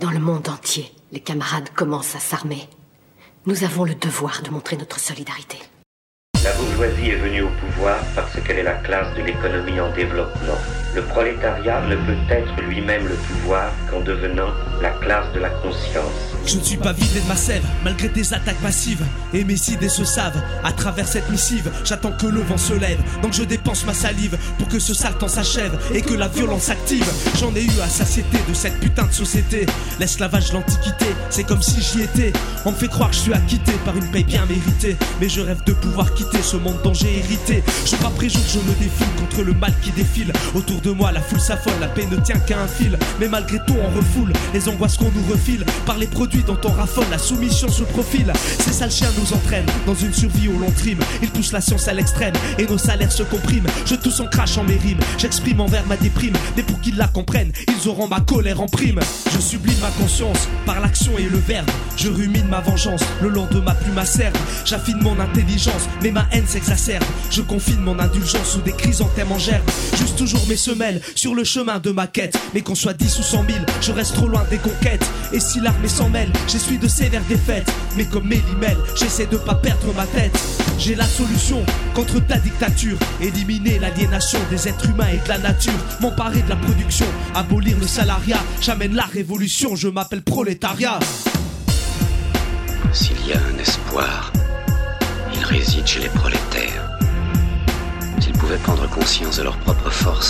Dans le monde entier, les camarades commencent à s'armer. Nous avons le devoir de montrer notre solidarité. La bourgeoisie est venue au pouvoir parce qu'elle est la classe de l'économie en développement. Le prolétariat ne peut être lui-même le pouvoir qu'en devenant la classe de la conscience. Je ne suis pas vidé de ma sève, malgré des attaques massives. Et mes idées se savent, à travers cette missive. J'attends que le vent se lève, donc je dépense ma salive pour que ce sale temps s'achève et que la violence s'active. J'en ai eu à satiété de cette putain de société. L'esclavage, l'antiquité, c'est comme si j'y étais. On me fait croire que je suis acquitté par une paye bien méritée, mais je rêve de pouvoir quitter ce monde dont j'ai hérité. Jour après jour je me défile contre le mal qui défile. Autour de moi la foule s'affole, la paix ne tient qu'à un fil. Mais malgré tout on refoule les angoisses qu'on nous refile. Par les produits dont on raffole, la soumission se profile. Ces sales chiens nous entraînent dans une survie au long trim. Ils poussent la science à l'extrême et nos salaires se compriment. Je tousse en crache en mes rimes, j'exprime envers ma déprime. Mais pour qu'ils la comprennent, ils auront ma colère en prime. Je sublime ma conscience par l'action et le verbe. Je rumine ma vengeance le long de ma plume acerbe. J'affine mon intelligence, mais ma haine s'exacerbe. Je confine mon indulgence sous des chrysanthèmes en gerbe. Juste toujours mes semelles sur le chemin de ma quête. Mais qu'on soit 10 ou 100 000, je reste trop loin des conquêtes. Et si l'armée s'en mêle, j'essuie de sévères défaites. Mais comme Mélimel, j'essaie de pas perdre ma tête. J'ai la solution contre ta dictature. Éliminer l'aliénation des êtres humains et de la nature. M'emparer de la production, abolir le salariat. J'amène la révolution, je m'appelle prolétariat. S'il y a un espoir, il réside chez les prolétaires. S'ils pouvaient prendre conscience de leur propre force.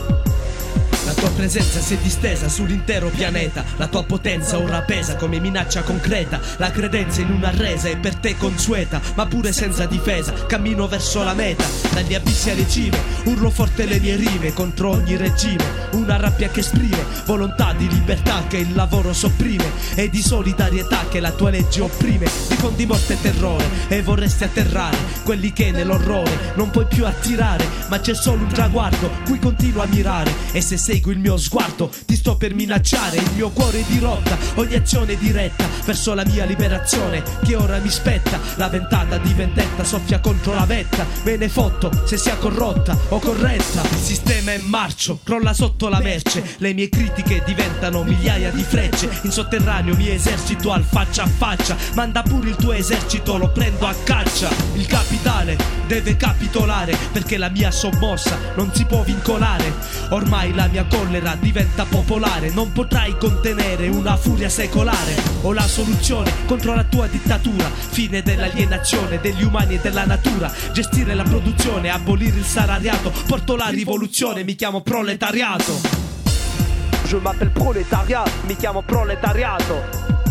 La tua presenza si è distesa sull'intero pianeta. La tua potenza ora pesa come minaccia concreta. La credenza in una resa è per te consueta, ma pure senza difesa cammino verso la meta. Dagli abissi alle cime urlo forte le mie rime contro ogni regime. Una rabbia che esprime volontà di libertà che il lavoro sopprime e di solidarietà che la tua legge opprime. Diffondi morte e terrore e vorresti atterrare quelli che nell'orrore non puoi più attirare. Ma c'è solo un traguardo cui continuo a mirare. E se segui il mio sguardo ti sto per minacciare. Il mio cuore è dirotta, ogni azione è diretta verso la mia liberazione che ora mi spetta. La ventata di vendetta soffia contro la vetta. Me ne fotto se sia corrotta o corretta. Il sistema è in marcio, crolla sotto la merce. Le mie critiche diventano migliaia di frecce. In sotterraneo mi esercito al faccia a faccia. Manda pure il tuo esercito, lo prendo a caccia. Il capitale deve capitolare perché la mia sommossa non si può vincolare. Ormai la mia collera diventa popolare. Non potrai contenere una furia secolare. Ho la soluzione contro la tua dittatura. Fine dell'alienazione degli umani e della natura. Gestire la produzione, abolire il salariato. Porto la rivoluzione, mi chiamo proletariato. Je m'appelle prolétariat, mi chiamo proletariato.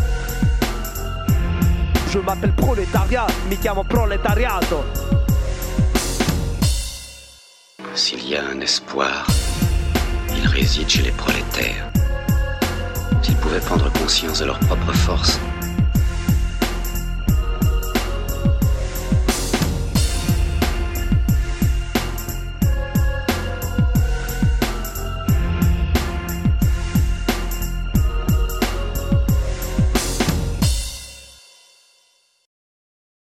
Je m'appelle prolétariat, mi chiamo proletariato. S'il y a un espoir, il réside chez les prolétaires. S'ils pouvaient prendre conscience de leur propre force.